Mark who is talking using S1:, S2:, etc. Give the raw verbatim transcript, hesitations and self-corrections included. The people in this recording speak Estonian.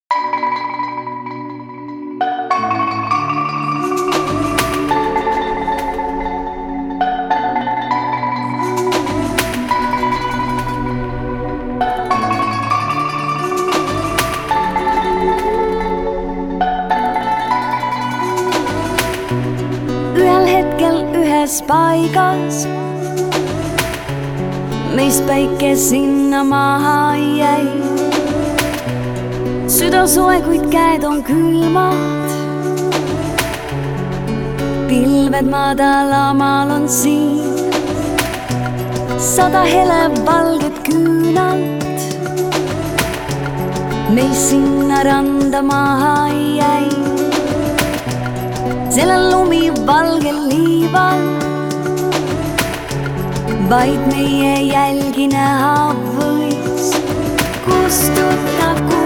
S1: Ühel hetkel ühes paigas meist päike sinna maha jäi. Süda soe, kuid käed on külmad. Pilved madalamal on siin. Sada helevalget küünalt meist sinna randa maha jäi. Sellel lumivalgel liival vaid meie jälgi näha võis. Kustuta